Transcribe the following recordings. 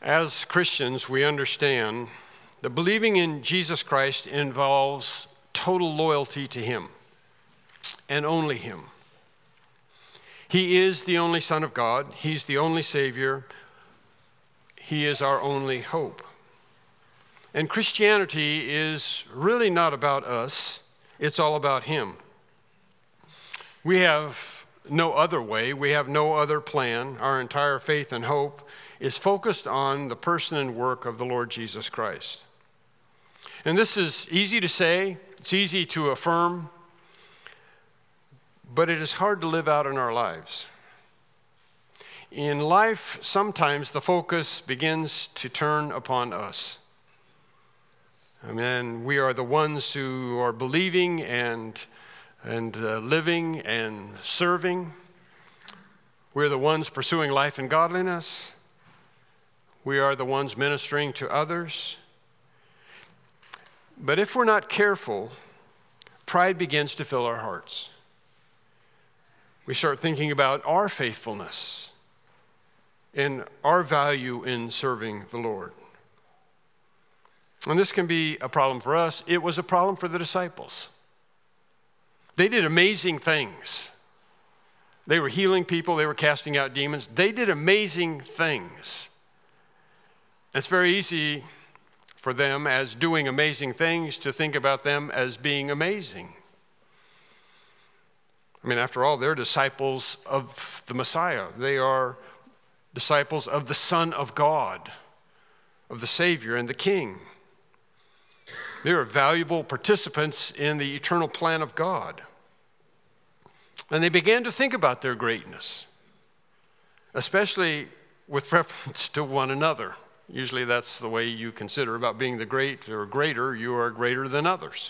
As Christians, we understand that believing in Jesus Christ involves total loyalty to Him and only Him. He is the only Son of God. He's the only Savior. He is our only hope. And Christianity is really not about us. It's all about Him. We have no other way. We have no other plan. Our entire faith and hope is focused on the person and work of the Lord Jesus Christ. And this is easy to say. It's easy to affirm. But it is hard to live out in our lives. In life, sometimes the focus begins to turn upon us. And we are the ones who are believing and living and serving. We're the ones pursuing life and godliness. We are the ones ministering to others. But if we're not careful, pride begins to fill our hearts. We start thinking about our faithfulness and our value in serving the Lord. And this can be a problem for us. It was a problem for the disciples. They did amazing things. They were healing people. They were casting out demons. They did amazing things. It's very easy for them, as doing amazing things, to think about them as being amazing. I mean, after all, they're disciples of the Messiah. They are disciples of the Son of God, of the Savior and the King. They are valuable participants in the eternal plan of God. And they began to think about their greatness, especially with reference to one another. Usually that's the way you consider about being the great or greater. You are greater than others.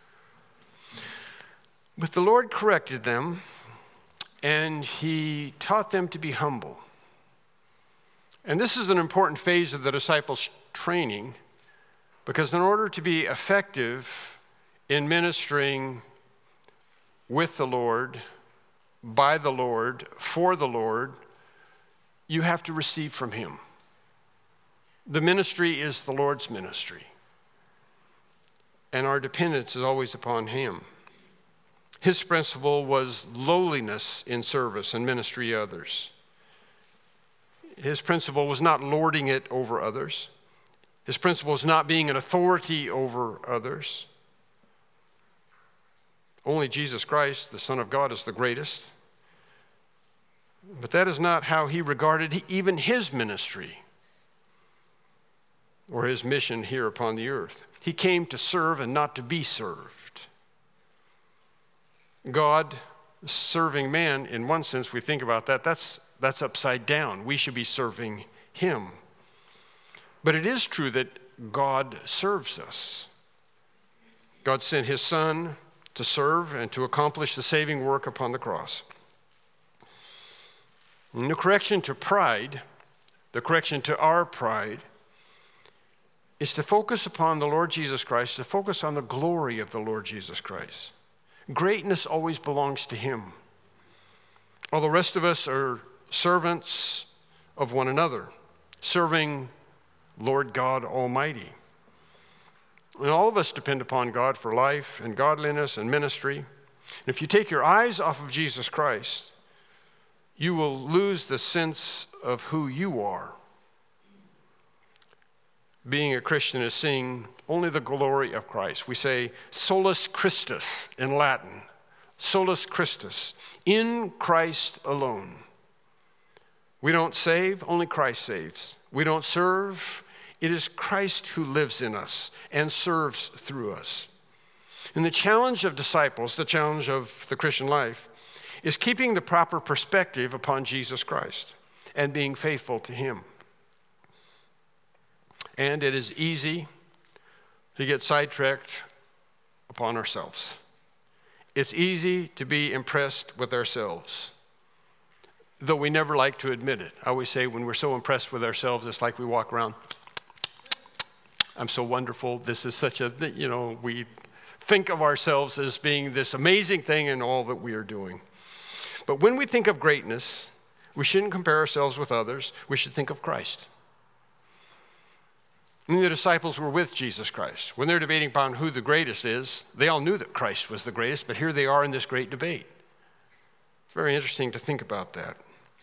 But the Lord corrected them, and He taught them to be humble. And this is an important phase of the disciples' training, because in order to be effective in ministering with the Lord, by the Lord, for the Lord, you have to receive from Him. The ministry is the Lord's ministry, and our dependence is always upon Him. His principle was lowliness in service and ministry to others. His principle was not lording it over others. His principle is not being an authority over others. Only Jesus Christ, the Son of God, is the greatest. But that is not how He regarded even His ministry or His mission here upon the earth. He came to serve and not to be served. God serving man, in one sense, we think about that, that's upside down. We should be serving Him. But it is true that God serves us. God sent His Son to serve and to accomplish the saving work upon the cross. And the correction to pride, the correction to our pride, is to focus upon the Lord Jesus Christ, to focus on the glory of the Lord Jesus Christ. Greatness always belongs to Him. All the rest of us are servants of one another, serving Lord God Almighty. And all of us depend upon God for life and godliness and ministry. And if you take your eyes off of Jesus Christ, you will lose the sense of who you are. Being a Christian is seeing only the glory of Christ. We say solus Christus in Latin. Solus Christus, in Christ alone. We don't save, only Christ saves. We don't serve, it is Christ who lives in us and serves through us. And the challenge of disciples, the challenge of the Christian life, is keeping the proper perspective upon Jesus Christ and being faithful to Him. And it is easy to get sidetracked upon ourselves. It's easy to be impressed with ourselves, though we never like to admit it. I always say when we're so impressed with ourselves, it's like we walk around, I'm so wonderful. This is such a, we think of ourselves as being this amazing thing in all that we are doing. But when we think of greatness, we shouldn't compare ourselves with others. We should think of Christ. And the disciples were with Jesus Christ. When they're debating upon who the greatest is, they all knew that Christ was the greatest, but here they are in this great debate. It's very interesting to think about that.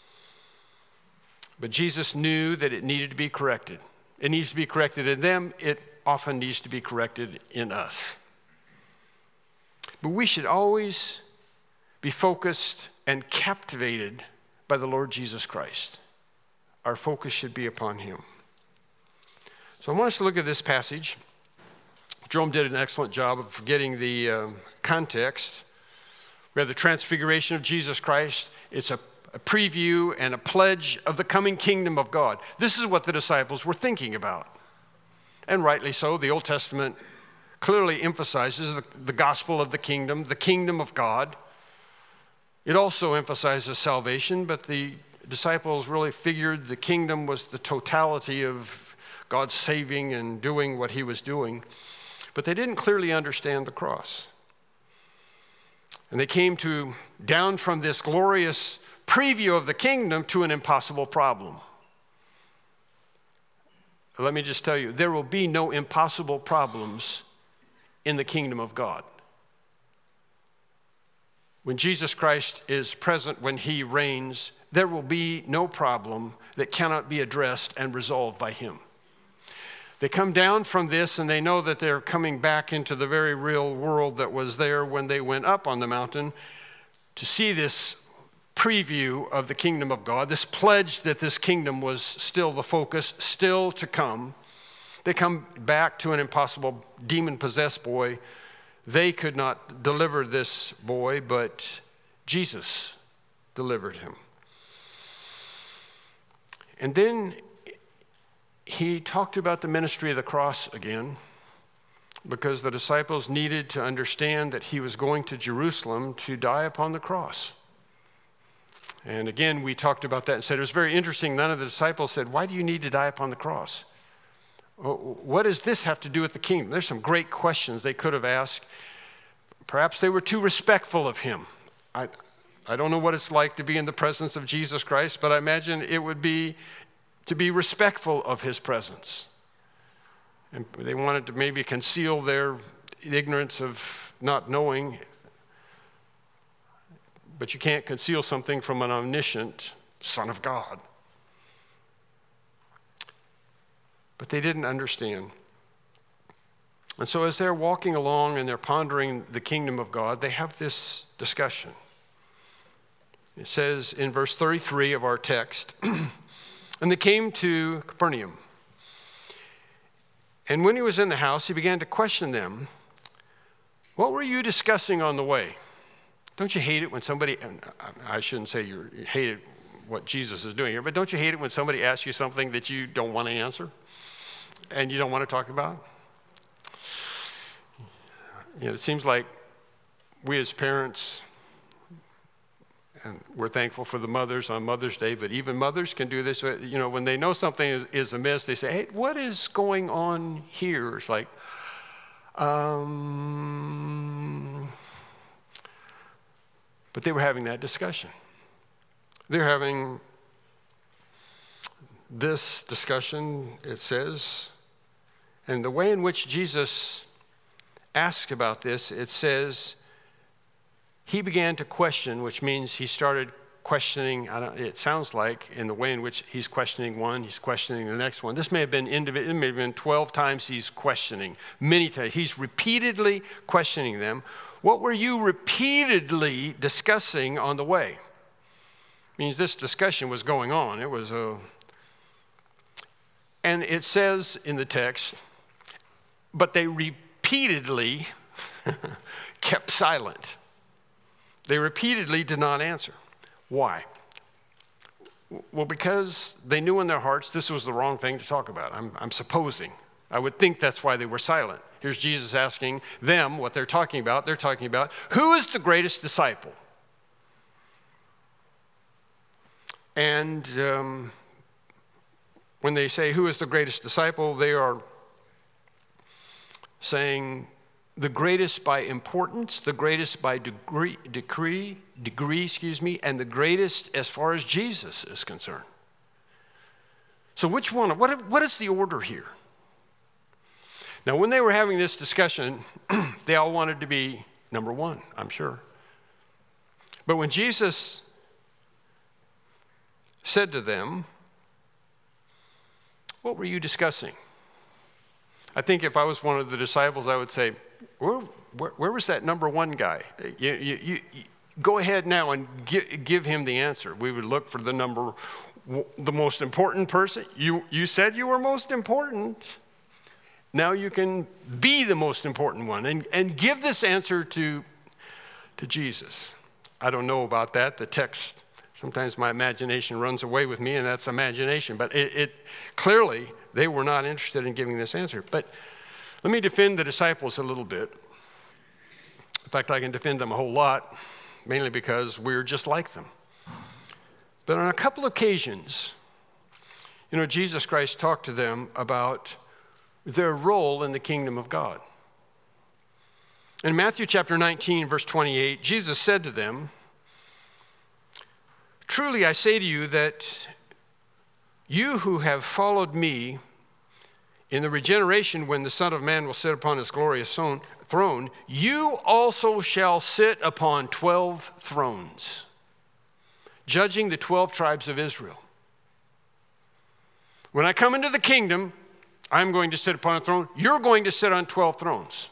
But Jesus knew that it needed to be corrected. It needs to be corrected in them. It often needs to be corrected in us. But we should always be focused and captivated by the Lord Jesus Christ. Our focus should be upon him. So I want us to look at this passage. Jerome did an excellent job of getting the context. We have the transfiguration of Jesus Christ. It's a preview and a pledge of the coming kingdom of God. This is what the disciples were thinking about. And rightly so. The Old Testament clearly emphasizes the gospel of the kingdom of God. It also emphasizes salvation, but the disciples really figured the kingdom was the totality of God saving and doing what he was doing. But they didn't clearly understand the cross. And they came down from this glorious preview of the kingdom to an impossible problem. Let me just tell you, there will be no impossible problems in the kingdom of God. When Jesus Christ is present, when he reigns, there will be no problem that cannot be addressed and resolved by him. They come down from this and they know that they're coming back into the very real world that was there when they went up on the mountain to see this preview of the kingdom of God, this pledge that this kingdom was still the focus, still to come. They come back to an impossible demon-possessed boy. They could not deliver this boy, but Jesus delivered him. And then he talked about the ministry of the cross again, because the disciples needed to understand that he was going to Jerusalem to die upon the cross. And again, we talked about that and said it was very interesting. None of the disciples said, "Why do you need to die upon the cross? What does this have to do with the kingdom?" There's some great questions they could have asked. Perhaps they were too respectful of him. I don't know what it's like to be in the presence of Jesus Christ, but I imagine it would be to be respectful of his presence. And they wanted to maybe conceal their ignorance of not knowing. But you can't conceal something from an omniscient Son of God. But they didn't understand. And so as they're walking along and they're pondering the kingdom of God, they have this discussion. It says in verse 33 of our text, "And they came to Capernaum. And when he was in the house, he began to question them, 'What were you discussing on the way?'" Don't you hate it when somebody, and I shouldn't say you hate it what Jesus is doing here, but don't you hate it when somebody asks you something that you don't want to answer and you don't want to talk about? You know, it seems like we as parents, and we're thankful for the mothers on Mother's Day, but even mothers can do this. You know, when they know something is amiss, they say, "Hey, what is going on here?" It's like, But they were having that discussion. They're having this discussion, it says, and the way in which Jesus asked about this, it says, he began to question, which means he started questioning, it sounds like, in the way in which he's questioning one, he's questioning the next one. This may have been individual. It may have been 12 times he's questioning, many times. He's repeatedly questioning them. What were you repeatedly discussing on the way? Means this discussion was going on. It was and it says in the text, but they repeatedly kept silent. They repeatedly did not answer. Why? Well, because they knew in their hearts this was the wrong thing to talk about. I'm supposing. I would think that's why they were silent. Here's Jesus asking them what they're talking about. They're talking about, who is the greatest disciple? And when they say, who is the greatest disciple, they are saying the greatest by importance, the greatest by degree, and the greatest as far as Jesus is concerned. So which one, what is the order here? Now, when they were having this discussion, they all wanted to be number one, I'm sure. But when Jesus said to them, "What were you discussing?" I think if I was one of the disciples, I would say, where was that number one guy? You go ahead now and give him the answer. We would look for the most important person. You said you were most important. Now you can be the most important one and give this answer to Jesus. I don't know about that. The text, sometimes my imagination runs away with me, and that's imagination. But it clearly, they were not interested in giving this answer. But let me defend the disciples a little bit. In fact, I can defend them a whole lot, mainly because we're just like them. But on a couple occasions, Jesus Christ talked to them about their role in the kingdom of God. In Matthew chapter 19, verse 28, Jesus said to them, "Truly I say to you that you who have followed me in the regeneration when the Son of Man will sit upon his glorious throne, you also shall sit upon 12 thrones, judging the 12 tribes of Israel." When I come into the kingdom, I'm going to sit upon a throne. You're going to sit on 12 thrones.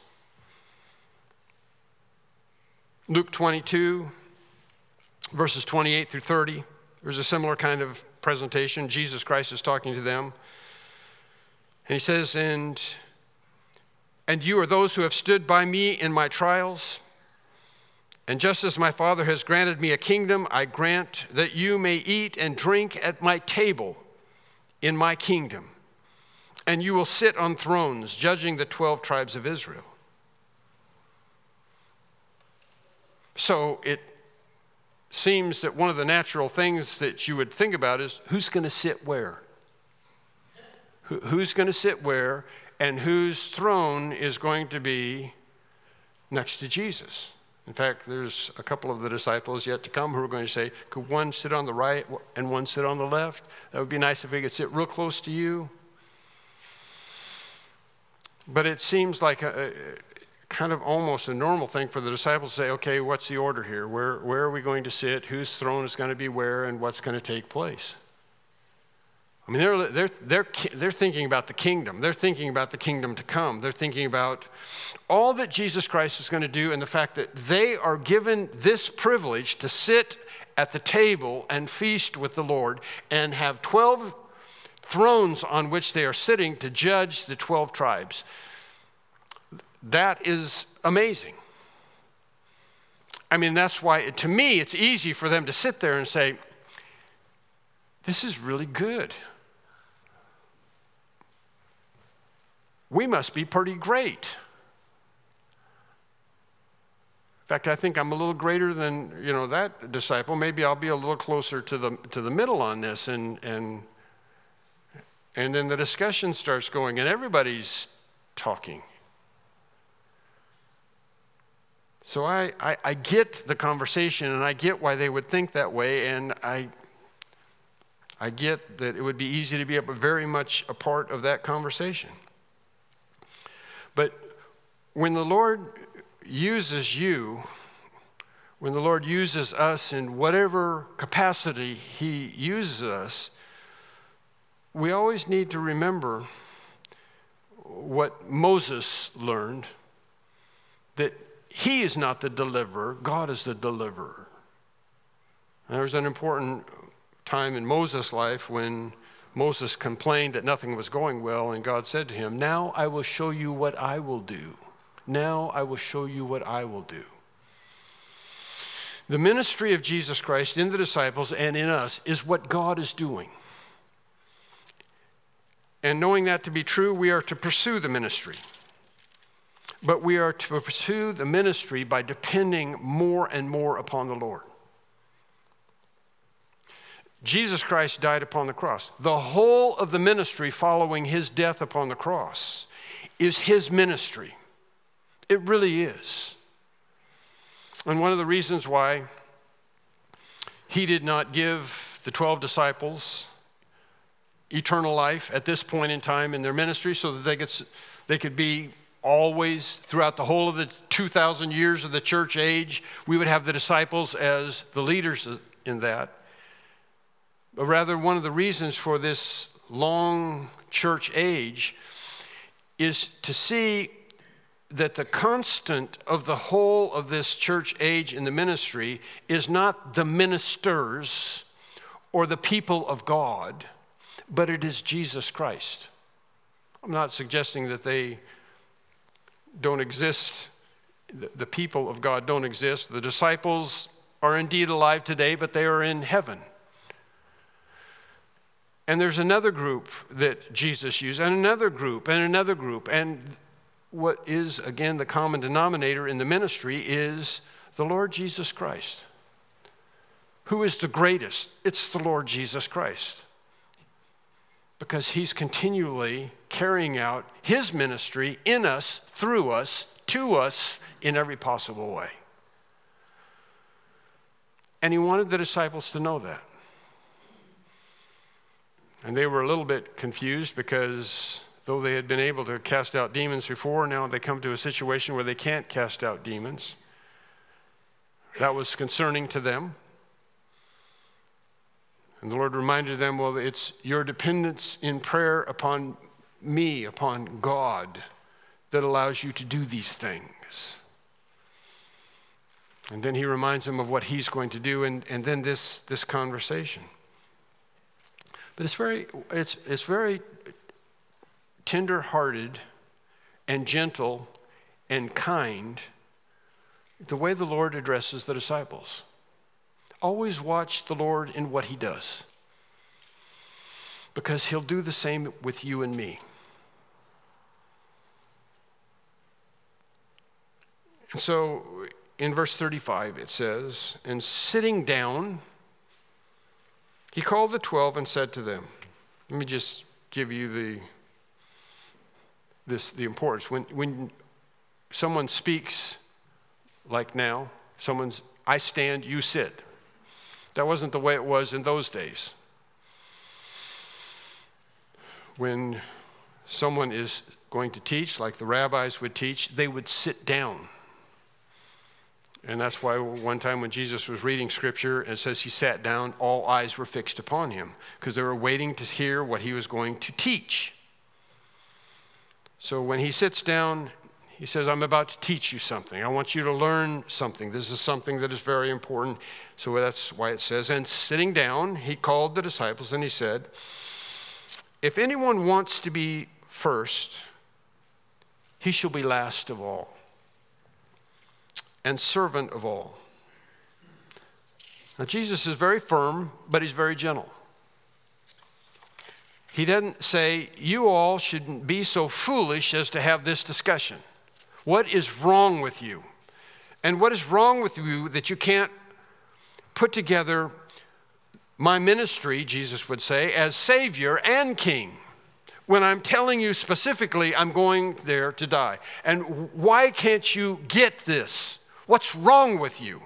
Luke 22, verses 28 through 30. There's a similar kind of presentation. Jesus Christ is talking to them. And he says, and you are those who have stood by me in my trials. And just as my Father has granted me a kingdom, I grant that you may eat and drink at my table in my kingdom. And you will sit on thrones, judging the 12 tribes of Israel. So it seems that one of the natural things that you would think about is who's going to sit where? Who's going to sit where, and whose throne is going to be next to Jesus? In fact, there's a couple of the disciples yet to come who are going to say, could one sit on the right and one sit on the left? That would be nice if they could sit real close to you. But it seems like a kind of almost a normal thing for the disciples to say, okay, what's the order here? Where are we going to sit? Whose throne is going to be where, and what's going to take place? I mean, they're thinking about the kingdom. They're thinking about the kingdom to come. They're thinking about all that Jesus Christ is going to do, and the fact that they are given this privilege to sit at the table and feast with the Lord and have 12 thrones on which they are sitting to judge the 12 tribes. That is amazing. I mean, that's why, to me, it's easy for them to sit there and say, this is really good. We must be pretty great. In fact, I think I'm a little greater than, that disciple. Maybe I'll be a little closer to the middle on this, and then the discussion starts going, and everybody's talking. So I get the conversation, and I get why they would think that way, and I get that it would be easy to be very much a part of that conversation. But when the Lord uses you, when the Lord uses us in whatever capacity He uses us, we always need to remember what Moses learned, that he is not the deliverer, God is the deliverer. And there was an important time in Moses' life when Moses complained that nothing was going well, and God said to him, now I will show you what I will do. Now I will show you what I will do. The ministry of Jesus Christ in the disciples and in us is what God is doing. And knowing that to be true, we are to pursue the ministry. But we are to pursue the ministry by depending more and more upon the Lord. Jesus Christ died upon the cross. The whole of the ministry following his death upon the cross is his ministry. It really is. And one of the reasons why he did not give the 12 disciples eternal life at this point in time in their ministry so that They could be always throughout the whole of the 2,000 years of the church age. We would have the disciples as the leaders in that. But rather, one of the reasons for this long church age is to see that the constant of the whole of this church age in the ministry is not the ministers or the people of God, but it is Jesus Christ. I'm not suggesting that they don't exist, the people of God don't exist. The disciples are indeed alive today, but they are in heaven. And there's another group that Jesus used, and another group, and another group. And what is, again, the common denominator in the ministry is the Lord Jesus Christ. Who is the greatest? It's the Lord Jesus Christ. Because he's continually carrying out his ministry in us, through us, to us, in every possible way. And he wanted the disciples to know that. And they were a little bit confused because though they had been able to cast out demons before, now they come to a situation where they can't cast out demons. That was concerning to them. And the Lord reminded them, well, it's your dependence in prayer upon me, upon God, that allows you to do these things. And then he reminds them of what he's going to do, and then this conversation. But it's very tender-hearted and gentle and kind, the way the Lord addresses the disciples. Always watch the Lord in what he does, because he'll do the same with you and me. And so in verse 35 it says, and sitting down, he called the 12 and said to them, let me just give you the importance. When someone speaks like now, I stand, you sit. That wasn't the way it was in those days. When someone is going to teach, like the rabbis would teach, they would sit down. And that's why one time when Jesus was reading scripture, it says he sat down, all eyes were fixed upon him, because they were waiting to hear what he was going to teach. So when he sits down, he says, I'm about to teach you something. I want you to learn something. This is something that is very important. So that's why it says, and sitting down, he called the disciples and he said, if anyone wants to be first, he shall be last of all and servant of all. Now, Jesus is very firm, but he's very gentle. He doesn't say, you all shouldn't be so foolish as to have this discussion. What is wrong with you? And what is wrong with you that you can't put together my ministry, Jesus would say, as Savior and King, when I'm telling you specifically I'm going there to die? And why can't you get this? What's wrong with you?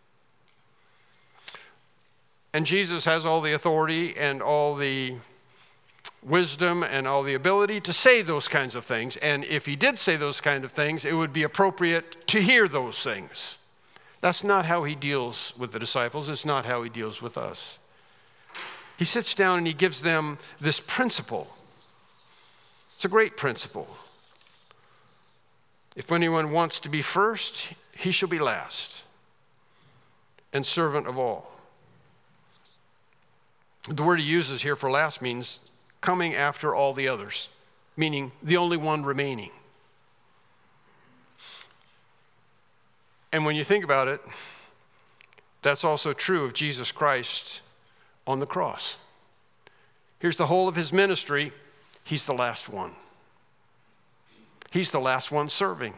And Jesus has all the authority and all the wisdom and all the ability to say those kinds of things. And if he did say those kind of things, it would be appropriate to hear those things. That's not how he deals with the disciples. It's not how he deals with us. He sits down and he gives them this principle. It's a great principle. If anyone wants to be first, he shall be last and servant of all. The word he uses here for last means coming after all the others, meaning the only one remaining. And when you think about it, that's also true of Jesus Christ on the cross. Here's the whole of his ministry. He's the last one. He's the last one serving.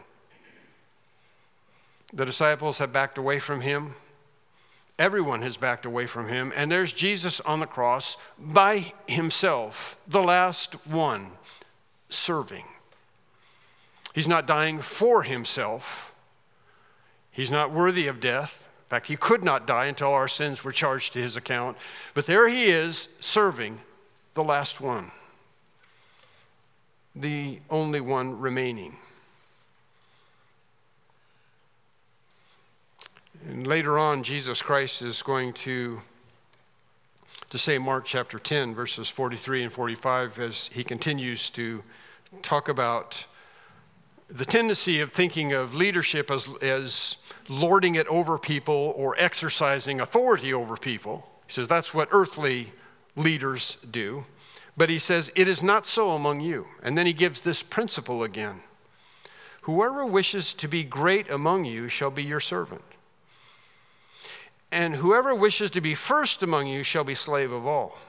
The disciples have backed away from him. Everyone has backed away from him. And there's Jesus on the cross by himself, the last one, serving. He's not dying for himself. He's not worthy of death. In fact, he could not die until our sins were charged to his account. But there he is, serving, the last one. the only one remaining. And later on, Jesus Christ is going to say, Mark chapter 10, verses 43 and 45, as he continues to talk about the tendency of thinking of leadership as lording it over people or exercising authority over people. He says that's what earthly leaders do. But he says, it is not so among you. And then he gives this principle again. Whoever wishes to be great among you shall be your servant. And whoever wishes to be first among you shall be slave of all.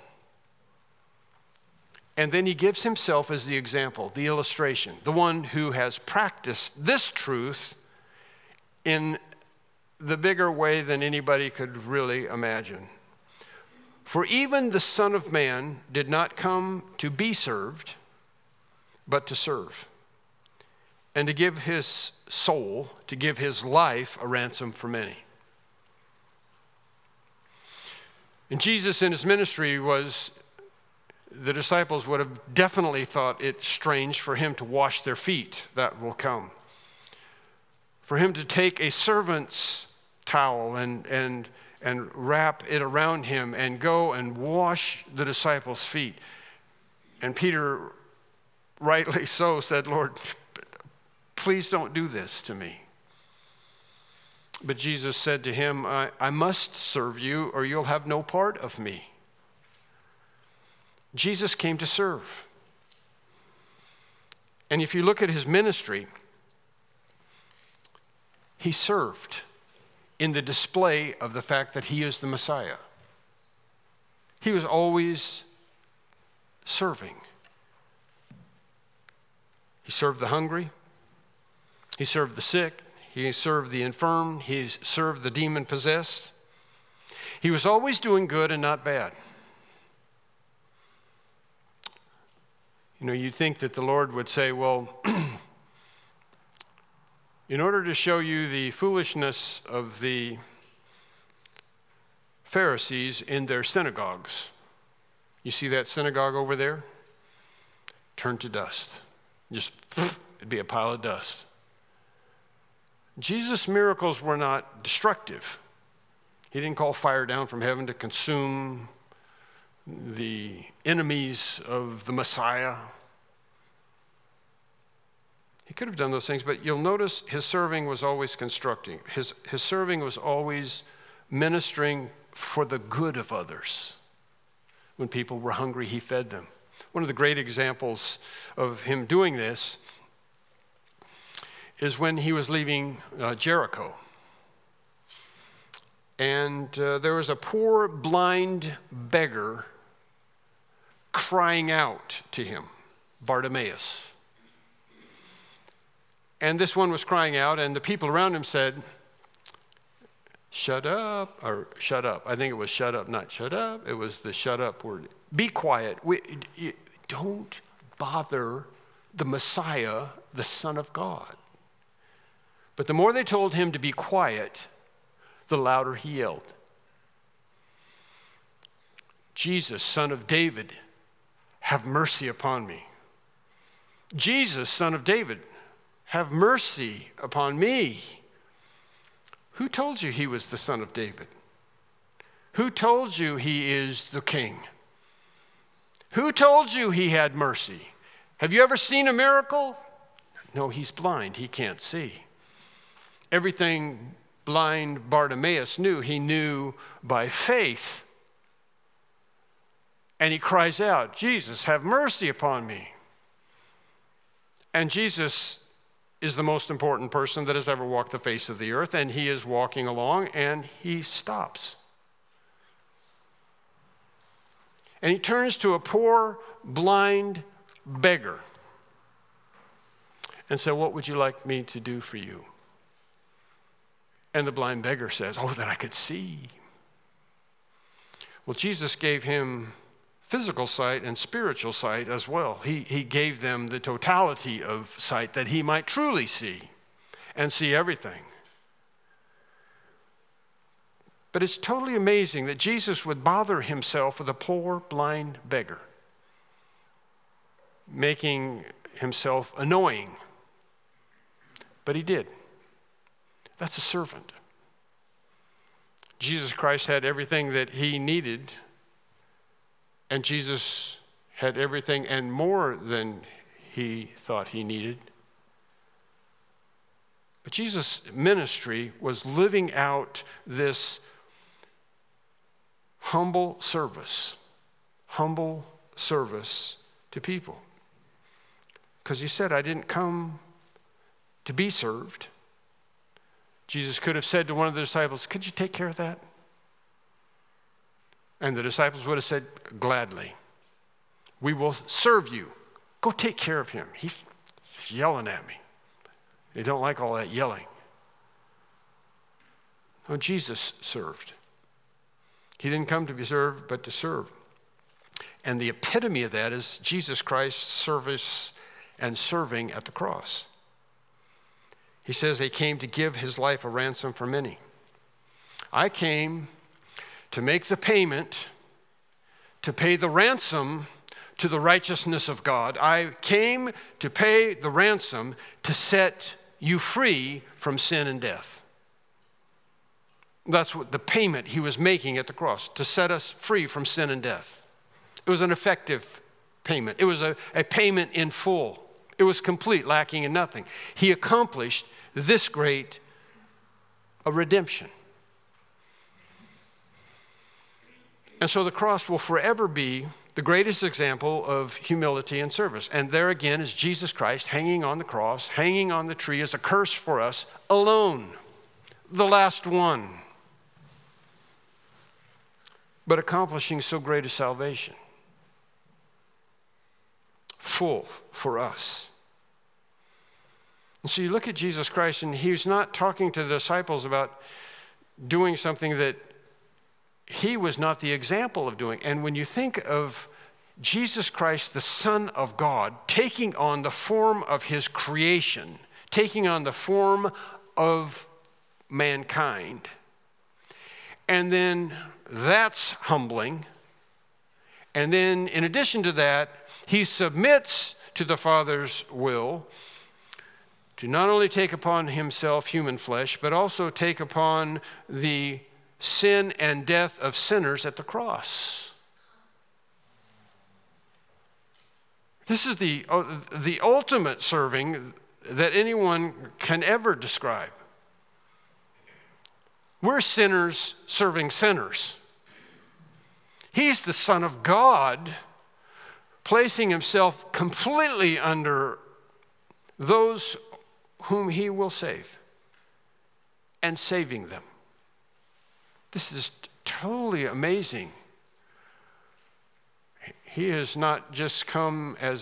And then he gives himself as the example, the illustration, the one who has practiced this truth in the bigger way than anybody could really imagine. For even the Son of Man did not come to be served, but to serve, and to give his soul, to give his life a ransom for many. And Jesus in his ministry the disciples would have definitely thought it strange for him to wash their feet. That will come. For him to take a servant's towel and wrap it around him and go and wash the disciples' feet. And Peter, rightly so, said, Lord, please don't do this to me. But Jesus said to him, I must serve you or you'll have no part of me. Jesus came to serve. And if you look at his ministry, he served in the display of the fact that he is the Messiah. He was always serving. He served the hungry. He served the sick. He served the infirm. He served the demon-possessed. He was always doing good and not bad. You know, you'd think that the Lord would say, well, in order to show you the foolishness of the Pharisees in their synagogues, you see that synagogue over there? Turn to dust. Just, it'd be a pile of dust. Jesus' miracles were not destructive. He didn't call fire down from heaven to consume the enemies of the Messiah. He could have done those things, but you'll notice his serving was always constructing. His serving was always ministering for the good of others. When people were hungry, he fed them. One of the great examples of him doing this is when he was leaving Jericho. And there was a poor blind beggar crying out to him, Bartimaeus. And this one was crying out, and the people around him said, shut up, or shut up. I think it was shut up, not shut up. It was the shut up word. Be quiet. Don't bother the Messiah, the Son of God. But the more they told him to be quiet, the louder he yelled. Jesus, Son of David, have mercy upon me. Jesus, Son of David, have mercy upon me. Who told you he was the Son of David? Who told you he is the King? Who told you he had mercy? Have you ever seen a miracle? No, he's blind. He can't see. Everything blind Bartimaeus knew, he knew by faith. And he cries out, Jesus, have mercy upon me. And Jesus is the most important person that has ever walked the face of the earth, and he is walking along, and he stops. And he turns to a poor, blind beggar and said, what would you like me to do for you? And the blind beggar says, oh, that I could see. Well, Jesus gave him physical sight and spiritual sight as well. He gave them the totality of sight that he might truly see and see everything. But it's totally amazing that Jesus would bother himself with a poor blind beggar, making himself annoying. But he did. That's a servant. Jesus Christ had everything that he needed, and Jesus had everything and more than he thought he needed. But Jesus' ministry was living out this humble service to people. Because he said, I didn't come to be served. Jesus could have said to one of the disciples, could you take care of that? And the disciples would have said, gladly. We will serve you. Go take care of him. He's yelling at me. They don't like all that yelling. No, Jesus served. He didn't come to be served, but to serve. And the epitome of that is Jesus Christ's service and serving at the cross. He says he came to give his life a ransom for many. I came to make the payment, to pay the ransom to the righteousness of God. I came to pay the ransom to set you free from sin and death. That's what the payment he was making at the cross, to set us free from sin and death. It was an effective payment. It was a payment in full. It was complete, lacking in nothing. He accomplished this great a redemption. And so the cross will forever be the greatest example of humility and service. And there again is Jesus Christ hanging on the cross, hanging on the tree as a curse for us, alone, the last one, but accomplishing so great a salvation, full for us. And so you look at Jesus Christ, and he's not talking to the disciples about doing something that he was not the example of doing. And when you think of Jesus Christ, the Son of God, taking on the form of his creation, taking on the form of mankind, and then that's humbling. And then in addition to that, he submits to the Father's will to not only take upon himself human flesh, but also take upon the sin and death of sinners at the cross. This is the ultimate serving that anyone can ever describe. We're sinners serving sinners. He's the Son of God, placing himself completely under those whom he will save and saving them. This is totally amazing. He has not just come as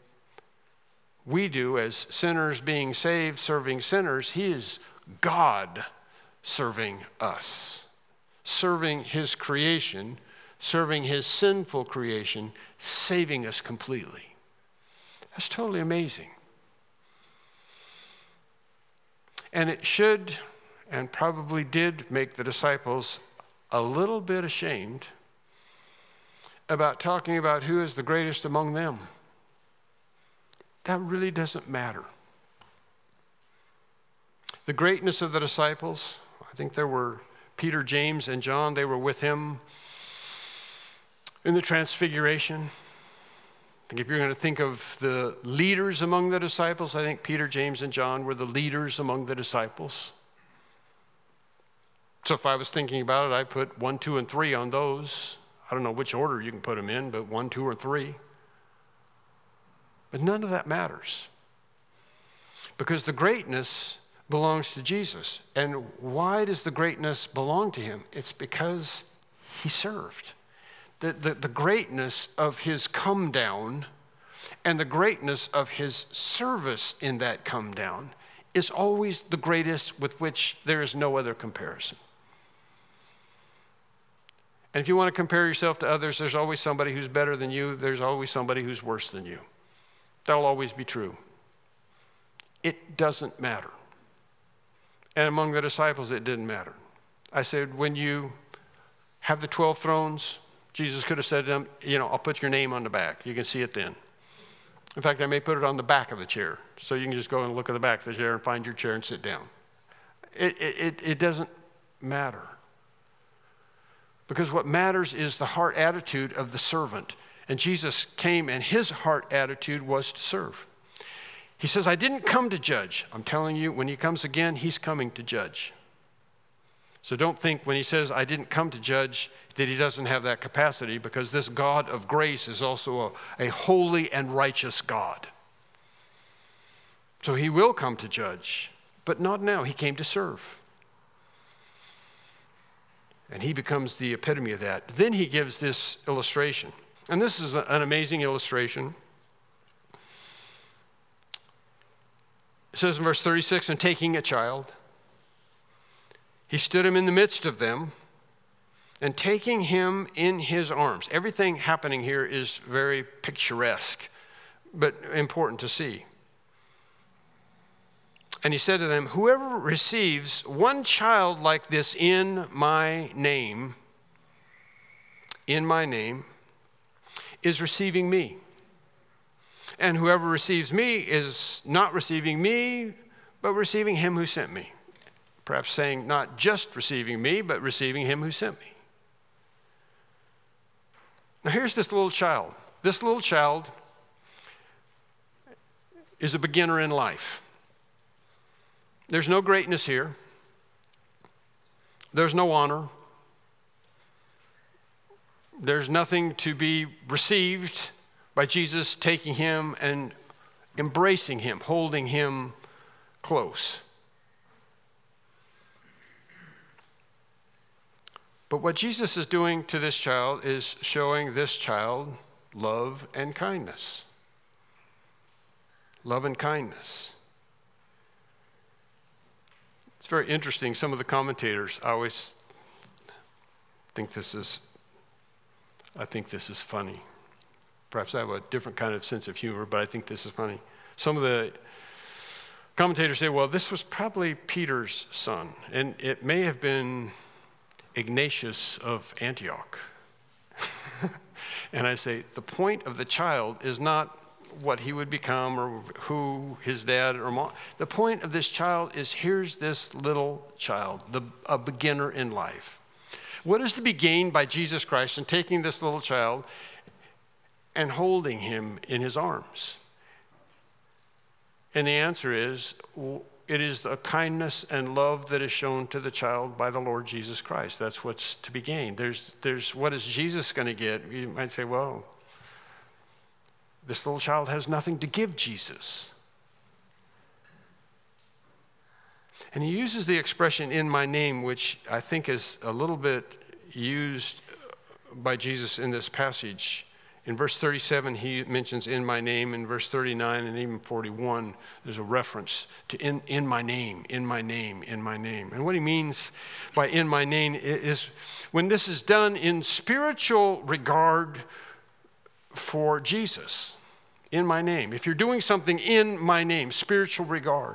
we do as sinners being saved, serving sinners. He is God serving us, serving his creation, serving his sinful creation, saving us completely. That's totally amazing. And it should and probably did make the disciples a little bit ashamed about talking about who is the greatest among them. That really doesn't matter. The greatness of the disciples, I think there were Peter, James, and John. They were with him in the Transfiguration. I think if you're going to think of the leaders among the disciples, I think Peter, James, and John were the leaders among the disciples. So if I was thinking about it, I put 1, 2, and 3 on those. I don't know which order you can put them in, but 1, 2, or 3. But none of that matters. Because the greatness belongs to Jesus. And why does the greatness belong to him? It's because he served. The greatness of his come down and the greatness of his service in that come down is always the greatest, with which there is no other comparison. And if you want to compare yourself to others, there's always somebody who's better than you. There's always somebody who's worse than you. That'll always be true. It doesn't matter. And among the disciples, it didn't matter. I said, when you have the 12 thrones, Jesus could have said to them, I'll put your name on the back. You can see it then. In fact, I may put it on the back of the chair, so you can just go and look at the back of the chair and find your chair and sit down. It doesn't matter. Because what matters is the heart attitude of the servant. And Jesus came, and his heart attitude was to serve. He says, I didn't come to judge. I'm telling you, when he comes again, he's coming to judge. So don't think when he says, I didn't come to judge, that he doesn't have that capacity, because this God of grace is also a holy and righteous God. So he will come to judge, but not now. He came to serve. And he becomes the epitome of that. Then he gives this illustration. And this is an amazing illustration. It says in verse 36, and taking a child, he stood him in the midst of them, and taking him in his arms. Everything happening here is very picturesque, but important to see. And he said to them, whoever receives one child like this in my name, is receiving me. And whoever receives me is not receiving me, but receiving him who sent me. Perhaps saying not just receiving me, but receiving him who sent me. Now here's this little child. This little child is a beginner in life. There's no greatness here. There's no honor. There's nothing to be received by Jesus taking him and embracing him, holding him close. But what Jesus is doing to this child is showing this child love and kindness. Love and kindness. It's very interesting. Some of the commentators, I think this is funny. Perhaps I have a different kind of sense of humor, but I think this is funny. Some of the commentators say, well, this was probably Peter's son, and it may have been Ignatius of Antioch. And I say, the point of the child is not what he would become or who his dad or mom. The point of this child is, here's this little child, a beginner in life. What is to be gained by Jesus Christ in taking this little child and holding him in his arms? And the answer is, it is the kindness and love that is shown to the child by the Lord Jesus Christ. That's what's to be gained. There's what is Jesus going to get? You might say, well, this little child has nothing to give Jesus. And he uses the expression in my name, which I think is a little bit used by Jesus in this passage. In verse 37, he mentions in my name. In verse 39 and even 41, there's a reference to in my name, in my name, in my name. And what he means by in my name is when this is done in spiritual regard for Jesus, in my name. If you're doing something in my name, spiritual regard.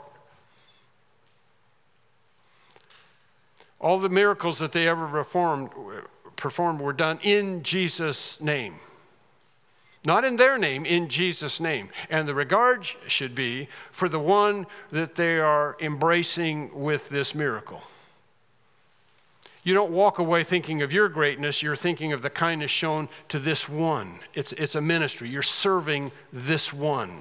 All the miracles that they ever performed were done in Jesus' name. Not in their name, in Jesus' name. And the regard should be for the one that they are embracing with this miracle. You don't walk away thinking of your greatness, you're thinking of the kindness shown to this one. It's a ministry. You're serving this one.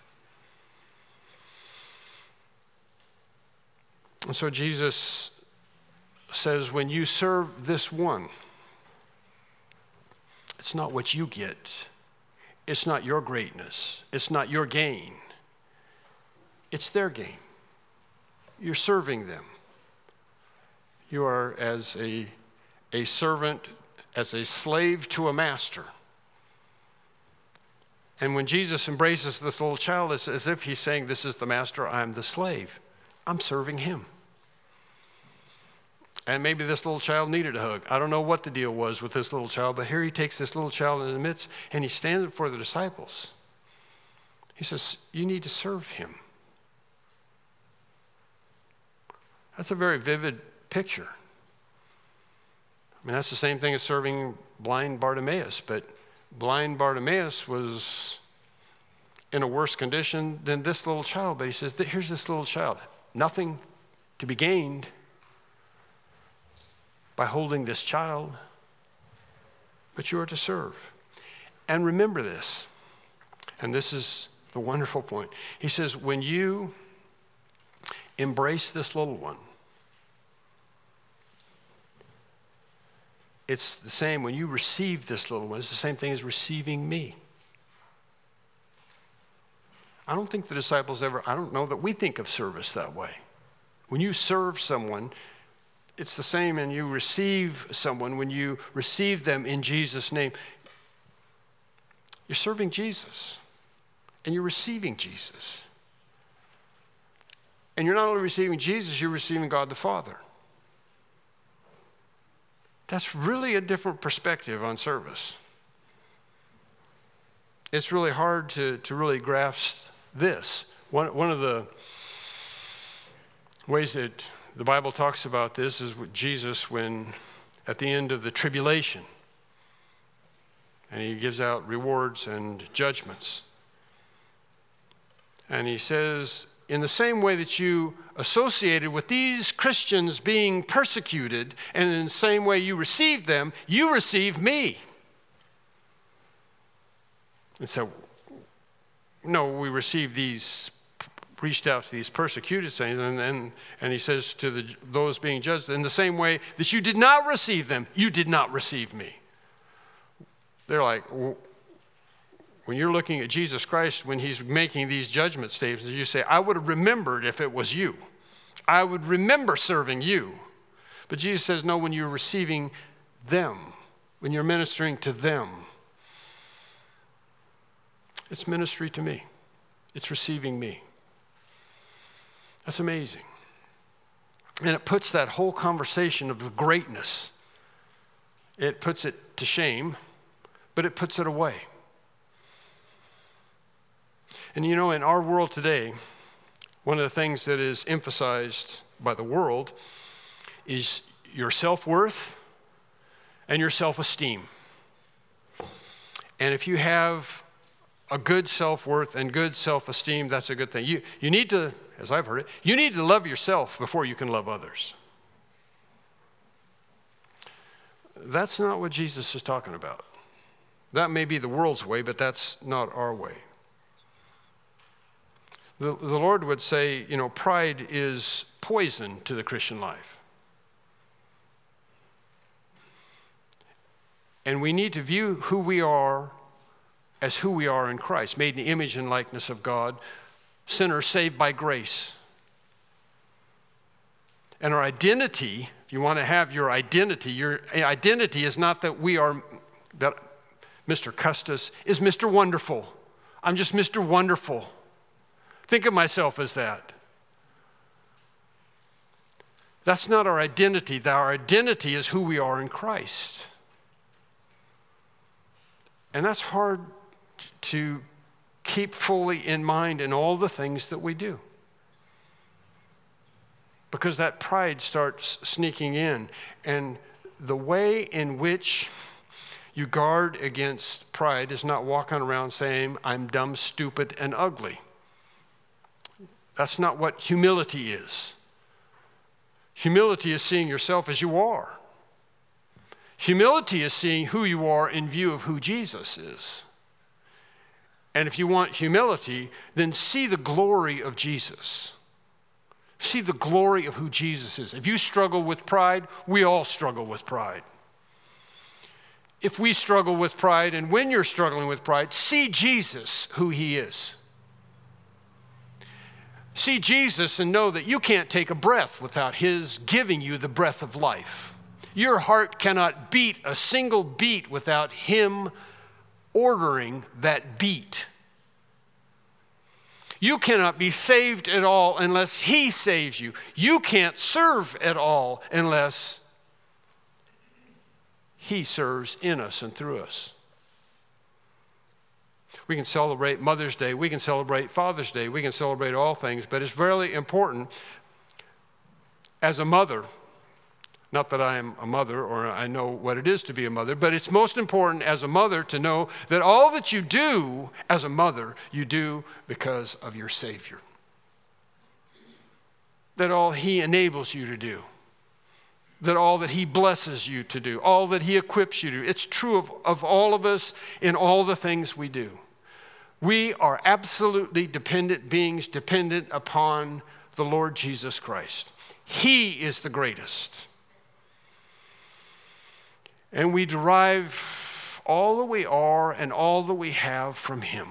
And so Jesus says, when you serve this one, it's not what you get. It's not your greatness. It's not your gain. It's their gain. You're serving them. You are as a servant, as a slave to a master. And when Jesus embraces this little child, it's as if he's saying, this is the master, I'm the slave. I'm serving him. And maybe this little child needed a hug. I don't know what the deal was with this little child, but here he takes this little child in the midst and he stands before the disciples. He says, you need to serve him. That's a very vivid picture. I mean, that's the same thing as serving blind Bartimaeus, but blind Bartimaeus was in a worse condition than this little child. But he says, here's this little child. Nothing to be gained by holding this child, but you are to serve. And remember this, and this is the wonderful point. He says, when you embrace this little one, it's the same. When you receive this little one, it's the same thing as receiving me. I don't think the disciples I don't know that we think of service that way. When you serve someone, it's the same, and you receive someone, when you receive them in Jesus' name, you're serving Jesus, and you're receiving Jesus. And you're not only receiving Jesus, you're receiving God the Father. That's really a different perspective on service. It's really hard to really grasp this. One of the ways that the Bible talks about this is with Jesus when at the end of the tribulation, and he gives out rewards and judgments. And he says, in the same way that you associated with these Christians being persecuted, and in the same way you received them, you receive me. And so, no, we received these, reached out to these persecuted saints, and he says to those being judged, in the same way that you did not receive them, you did not receive me. They're like, when you're looking at Jesus Christ, when he's making these judgment statements, you say, I would have remembered if it was you. I would remember serving you. But Jesus says, no, when you're receiving them, when you're ministering to them, it's ministry to me. It's receiving me. That's amazing. And it puts that whole conversation of the greatness, it puts it to shame, but it puts it away. And you know, in our world today, one of the things that is emphasized by the world is your self-worth and your self-esteem. And if you have a good self-worth and good self-esteem, that's a good thing. You need to, as I've heard it, you need to love yourself before you can love others. That's not what Jesus is talking about. That may be the world's way, but that's not our way. The Lord would say, you know, pride is poison to the Christian life. And we need to view who we are as who we are in Christ, made in the image and likeness of God, sinners saved by grace. And our identity, if you want to have your identity is not that we are, that Mr. Custis is Mr. Wonderful. I'm just Mr. Wonderful. Think of myself as that. That's not our identity. Our identity is who we are in Christ. And that's hard to keep fully in mind in all the things that we do. Because that pride starts sneaking in. And the way in which you guard against pride is not walking around saying, I'm dumb, stupid, and ugly. That's not what humility is. Humility is seeing yourself as you are. Humility is seeing who you are in view of who Jesus is. And if you want humility, then see the glory of Jesus. See the glory of who Jesus is. If you struggle with pride, we all struggle with pride. If we struggle with pride, and when you're struggling with pride, see Jesus, who he is. See Jesus and know that you can't take a breath without his giving you the breath of life. Your heart cannot beat a single beat without him ordering that beat. You cannot be saved at all unless he saves you. You can't serve at all unless he serves in us and through us. We can celebrate Mother's Day. We can celebrate Father's Day. We can celebrate all things, but it's very important as a mother Not that I am a mother or I know what it is to be a mother, but it's most important as a mother to know that all that you do as a mother, you do because of your Savior. That all He enables you to do, that all that He blesses you to do, all that He equips you to do. It's true of all of us in all the things we do. We are absolutely dependent beings, dependent upon the Lord Jesus Christ. He is the greatest. And we derive all that we are and all that we have from Him.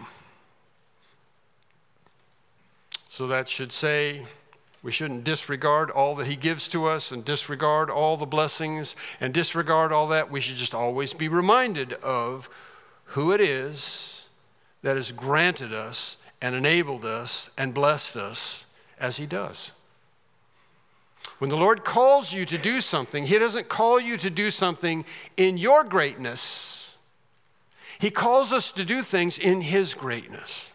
So that should say we shouldn't disregard all that He gives to us and disregard all the blessings and disregard all that. We should just always be reminded of who it is that has granted us and enabled us and blessed us as He does. When the Lord calls you to do something, He doesn't call you to do something in your greatness. He calls us to do things in His greatness.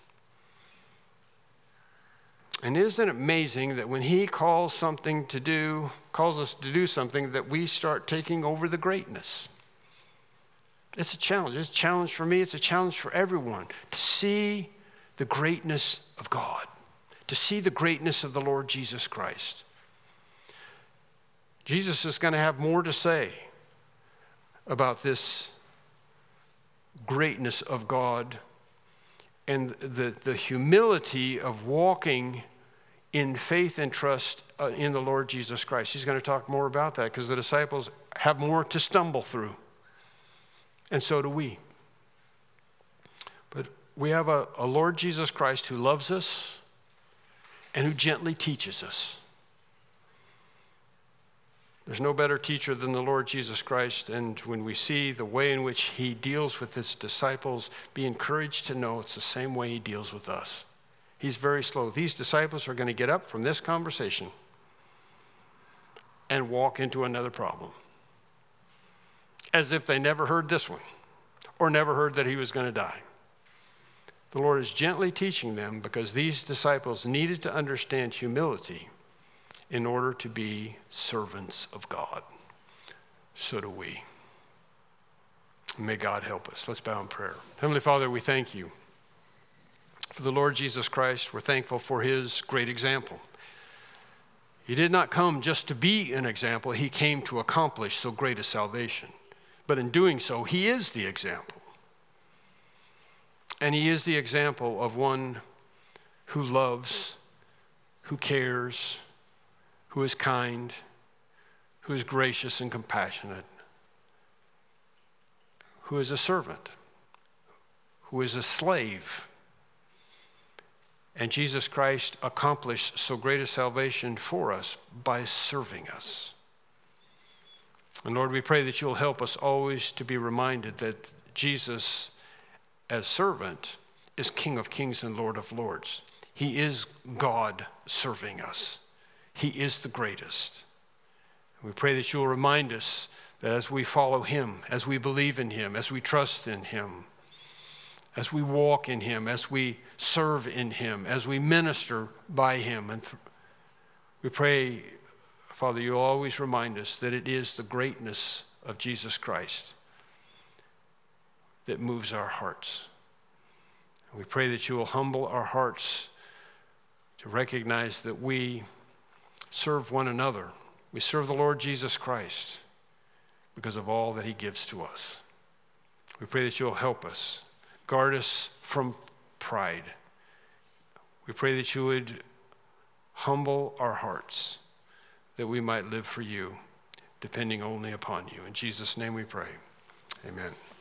And isn't it amazing that when He calls us to do something, that we start taking over the greatness? It's a challenge. It's a challenge for me. It's a challenge for everyone to see the greatness of God, to see the greatness of the Lord Jesus Christ. Jesus is going to have more to say about this greatness of God and the humility of walking in faith and trust in the Lord Jesus Christ. He's going to talk more about that because the disciples have more to stumble through. And so do we. But we have a Lord Jesus Christ who loves us and who gently teaches us. There's no better teacher than the Lord Jesus Christ, and when we see the way in which He deals with His disciples, be encouraged to know it's the same way He deals with us. He's very slow. These disciples are going to get up from this conversation and walk into another problem, as if they never heard this one or never heard that He was going to die. The Lord is gently teaching them because these disciples needed to understand humility in order to be servants of God. So do we. May God help us. Let's bow in prayer. Heavenly Father, we thank You for the Lord Jesus Christ. We're thankful for His great example. He did not come just to be an example. He came to accomplish so great a salvation. But in doing so, He is the example. And He is the example of one who loves, who cares, who is kind, who is gracious and compassionate, who is a servant, who is a slave. And Jesus Christ accomplished so great a salvation for us by serving us. And Lord, we pray that You'll help us always to be reminded that Jesus, as servant, is King of Kings and Lord of Lords. He is God serving us. He is the greatest. We pray that You'll remind us that as we follow Him, as we believe in Him, as we trust in Him, as we walk in Him, as we serve in Him, as we minister by Him, and we pray, Father, You'll always remind us that it is the greatness of Jesus Christ that moves our hearts. And we pray that You will humble our hearts to recognize that we serve one another. We serve the Lord Jesus Christ because of all that He gives to us. We pray that You'll help us, guard us from pride. We pray that You would humble our hearts, that we might live for You, depending only upon You. In Jesus' name we pray. Amen.